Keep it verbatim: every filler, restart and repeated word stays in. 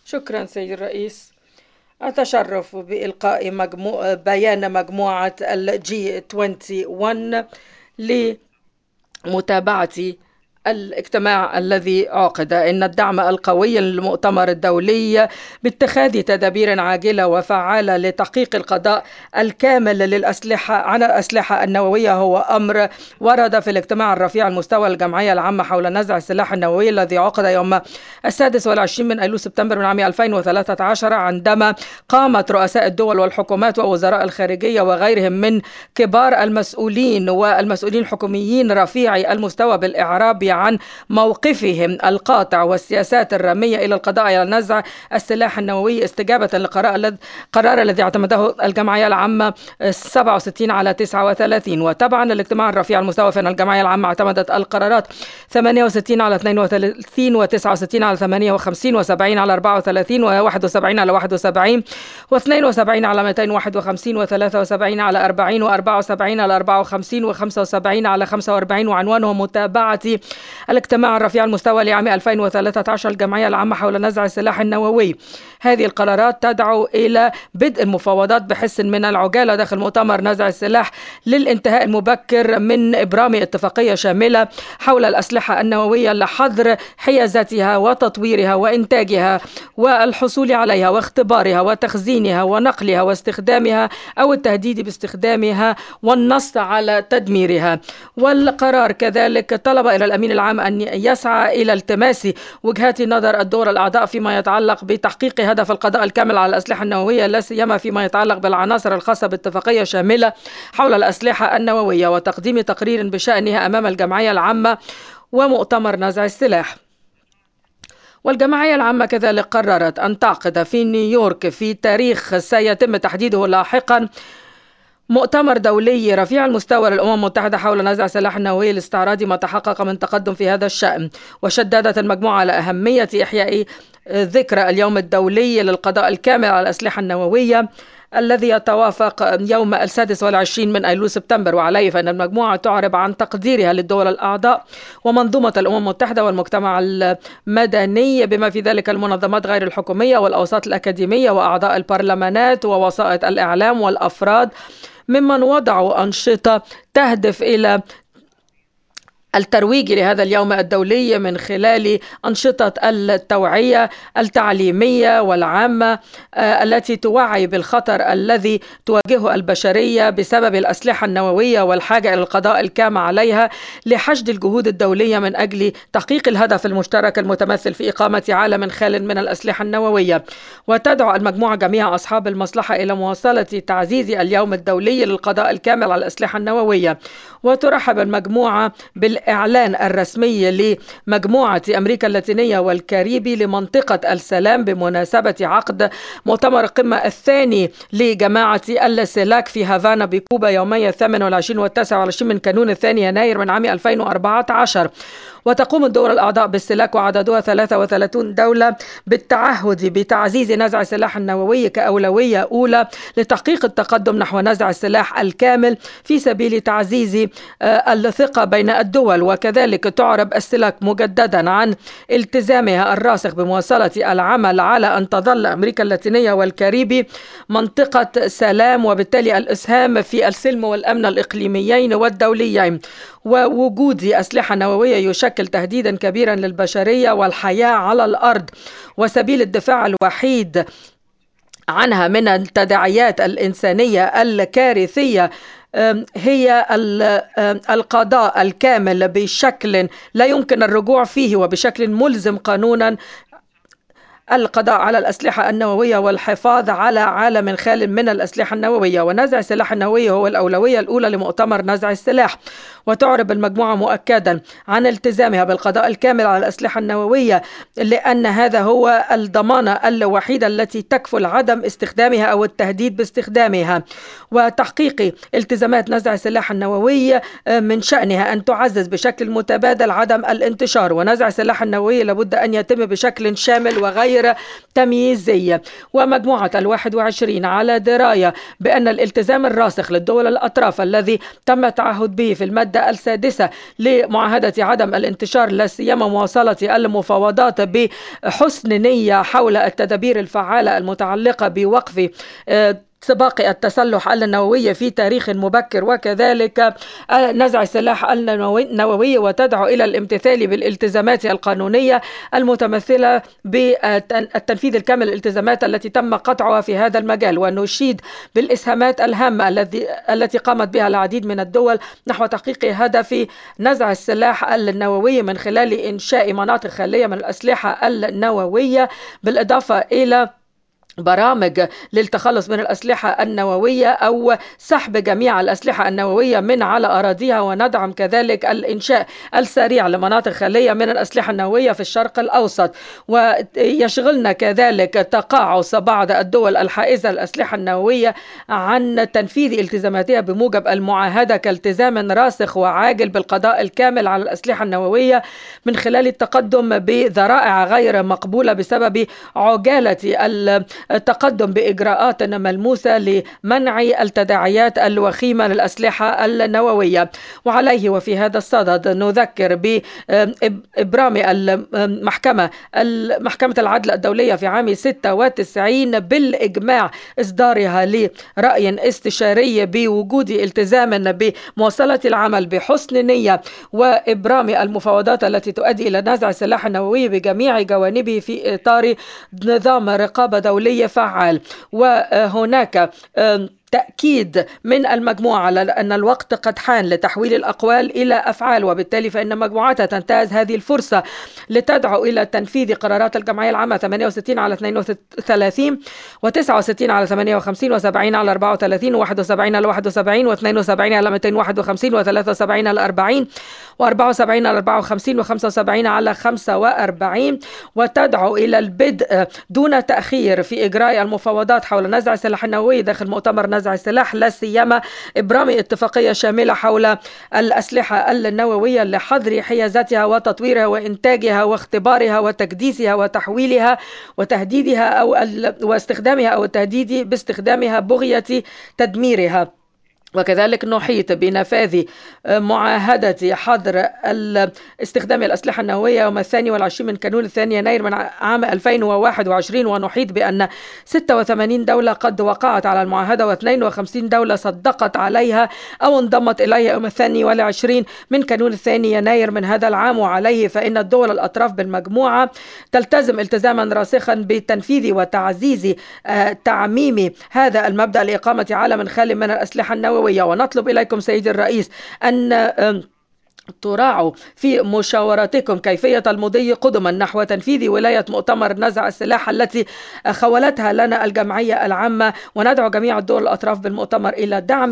شكرا سيد الرئيس. أتشرف بإلقاء مجموع بيان مجموعة الجي واحد وعشرين لمتابعة الاجتماع الذي عقد. إن الدعم القوي للمؤتمر الدولي باتخاذ تدابير عاجلة وفعالة لتحقيق القضاء الكامل للأسلحة على الأسلحة النووية هو أمر ورد في الاجتماع الرفيع المستوى للجمعية العامة حول نزع السلاح النووي الذي عقد يوم السادس والعشرين من أيلول سبتمبر من عام ألفين وثلاثة عشر، عندما قامت رؤساء الدول والحكومات ووزراء الخارجية وغيرهم من كبار المسؤولين والمسؤولين الحكوميين رفيعي المستوى بالإعراب عن موقفهم القاطع والسياسات الرامية إلى القضاء على نزع السلاح النووي استجابة للقرار الذي اعتمده الجمعية العامة سبعة وستين على تسعة وثلاثين. وتبعا للاجتماع الرفيع المستوى فإن الجمعية العامة اعتمدت القرارات ثمانية وستين على اثنين وثلاثين وتسعة وستين على ثمانية وخمسين وسبعين على أربعة وثلاثين وواحد وسبعين على واحد وسبعين واثنين وسبعين على مئتين وواحد وخمسين وثلاثة وسبعين على أربعين وأربعة وسبعين على أربعة وخمسين وخمسة وسبعين على خمسة وأربعين، وعنوانه متابعة الاجتماع الرفيع المستوى لعام ألفين وثلاثة عشر الجمعية العامة حول نزع السلاح النووي. هذه القرارات تدعو إلى بدء المفاوضات بحث من العجالة داخل مؤتمر نزع السلاح للانتهاء المبكر من إبرام اتفاقية شاملة حول الأسلحة النووية لحظر حيازتها وتطويرها وإنتاجها والحصول عليها واختبارها وتخزينها ونقلها واستخدامها أو التهديد باستخدامها والنص على تدميرها. والقرار كذلك طلب إلى الأمين العام أن يسعى إلى التماس وجهات نظر الدول الأعضاء فيما يتعلق بتحقيق هدف القضاء الكامل على الأسلحة النووية، لا سيما فيما يتعلق بالعناصر الخاصة باتفاقية شاملة حول الأسلحة النووية، وتقديم تقرير بشأنها أمام الجمعية العامة ومؤتمر نزع السلاح. والجمعية العامة كذلك قررت أن تعقد في نيويورك في تاريخ سيتم تحديده لاحقا مؤتمر دولي رفيع المستوى للأمم المتحدة حول نزع السلاح النووي الاستعراضي ما تحقق من تقدم في هذا الشأن. وشددت المجموعة على أهمية إحياء ذكرى اليوم الدولي للقضاء الكامل على الأسلحة النووية الذي يتوافق يوم السادس والعشرين من أيلول سبتمبر، وعليه فإن المجموعة تعرب عن تقديرها للدول الأعضاء ومنظومة الأمم المتحدة والمجتمع المدني بما في ذلك المنظمات غير الحكومية والأوساط الأكاديمية وأعضاء البرلمانات ووسائط الإعلام والأفراد ممن وضعوا أنشطة تهدف إلى الترويج لهذا اليوم الدولي من خلال أنشطة التوعية التعليمية والعامة التي توعي بالخطر الذي تواجهه البشرية بسبب الأسلحة النووية والحاجة إلى القضاء الكامل عليها لحشد الجهود الدولية من أجل تحقيق الهدف المشترك المتمثل في إقامة عالم خال من الأسلحة النووية. وتدعو المجموعة جميع أصحاب المصلحة إلى مواصلة تعزيز اليوم الدولي للقضاء الكامل على الأسلحة النووية. وترحب المجموعة بالإعلان الرسمي لمجموعة أمريكا اللاتينية والكاريبي لمنطقة السلام بمناسبة عقد مؤتمر القمة الثاني لجماعة السلاك في هافانا بكوبا يومي الثامن والعشرين والتاسع والعشرين من كانون الثاني يناير من عام ألفين وأربعة عشر. وتقوم الدول الأعضاء بالسلاك وعددها ثلاثة وثلاثين دولة بالتعهد بتعزيز نزع السلاح النووي كأولوية أولى لتحقيق التقدم نحو نزع السلاح الكامل في سبيل تعزيز الثقة بين الدول. وكذلك تعرب السلاك مجددا عن التزامها الراسخ بمواصلة العمل على أن تظل أمريكا اللاتينية والكاريبي منطقة سلام، وبالتالي الإسهام في السلم والأمن الإقليميين والدوليين. ووجود أسلحة نووية يشكل تهديدا كبيرا للبشرية والحياة على الأرض، وسبيل الدفاع الوحيد عنها من التداعيات الإنسانية الكارثية هي القضاء الكامل بشكل لا يمكن الرجوع فيه وبشكل ملزم قانونا، القضاء على الأسلحة النووية والحفاظ على عالم خال من الأسلحة النووية. ونزع السلاح النووي هو الأولوية الأولى لمؤتمر نزع السلاح. وتعرب المجموعة مؤكدا عن التزامها بالقضاء الكامل على الأسلحة النووية لأن هذا هو الضمانة الوحيدة التي تكفل عدم استخدامها أو التهديد باستخدامها. وتحقيق التزامات نزع السلاح النووي من شأنها أن تعزز بشكل متبادل عدم الانتشار. ونزع السلاح النووي لابد أن يتم بشكل شامل وغير غير تمييزي. ومجموعة الواحد وعشرين على دراية بأن الالتزام الراسخ للدول الأطراف الذي تم التعهد به في المادة السادسة لمعاهدة عدم الانتشار، لا سيما مواصلة المفاوضات بحسن نية حول التدابير الفعالة المتعلقة بوقف سباق التسلح النووي في تاريخ مبكر، وكذلك نزع السلاح النووي، وتدعو إلى الامتثال بالالتزامات القانونية المتمثلة بالتنفيذ الكامل الالتزامات التي تم قطعها في هذا المجال. ونشيد بالإسهامات الهامة التي التي قامت بها العديد من الدول نحو تحقيق هدف نزع السلاح النووي من خلال إنشاء مناطق خالية من الأسلحة النووية، بالإضافة إلى برامج للتخلص من الأسلحة النووية أو سحب جميع الأسلحة النووية من على أراضيها. وندعم كذلك الإنشاء السريع لمناطق خالية من الأسلحة النووية في الشرق الأوسط. ويشغلنا كذلك تقاعس بعض الدول الحائزة للأسلحة النووية عن تنفيذ التزاماتها بموجب المعاهدة كالتزام راسخ وعاجل بالقضاء الكامل على الأسلحة النووية من خلال التقدم بذرائع غير مقبولة بسبب عجالة التقدم بإجراءات ملموسة لمنع التداعيات الوخيمة للأسلحة النووية. وعليه وفي هذا الصدد نذكر بإبرام المحكمة محكمة العدل الدولية في عام ستة وتسعين بالإجماع إصدارها لرأي استشاري بوجود التزام بمواصلة العمل بحسن نية وإبرام المفاوضات التي تؤدي إلى نزع السلاح النووي بجميع جوانبه في إطار نظام رقابة دولي فعال. وهناك تأكيد من المجموعة على أن الوقت قد حان لتحويل الأقوال إلى أفعال، وبالتالي فإن مجموعتها تنتهز هذه الفرصة لتدعو إلى تنفيذ قرارات الجمعية العامة ثمانية وستين على اثنين وثلاثين وتسعة وستين على ثمانية وخمسين وسبعين على أربعة وثلاثين وواحد وسبعين على واحد وسبعين واثنين وسبعين على مئتين وواحد وخمسين وثلاثة وسبعين على أربعين وأربعة وسبعين على أربعة وخمسين وخمسة وسبعين على خمسة وأربعين، وتدعو إلى البدء دون تأخير في إجراء المفاوضات حول نزع السلاح النووي داخل مؤتمر نزع السلاح، لا سيما إبرام اتفاقية شاملة حول الأسلحة النووية لحظر حيازتها وتطويرها وإنتاجها واختبارها وتكديسها وتحويلها وتهديدها أو واستخدامها أو التهديد باستخدامها بغية تدميرها. وكذلك نحيط بنفاذ معاهدة حظر استخدام الأسلحة النووية يوم الثاني والعشرين من كانون الثاني يناير من عام ألفين وواحد وعشرين، ونحيط بأن ستة وثمانين دولة قد وقعت على المعاهدة واثنين وخمسين دولة صدقت عليها أو انضمت إليها يوم الثاني والعشرين من كانون الثاني يناير من هذا العام. وعليه فإن الدول الأطراف بالمجموعة تلتزم التزاما راسخا بتنفيذ وتعزيز تعميم هذا المبدأ لإقامة عالم خال من الأسلحة النووية. ونطلب إليكم سيدي الرئيس أن تراعوا في مشاورتكم كيفية المضي قدما نحو تنفيذ ولاية مؤتمر نزع السلاح التي خولتها لنا الجمعية العامة، وندعو جميع الدول الأطراف بالمؤتمر إلى دعم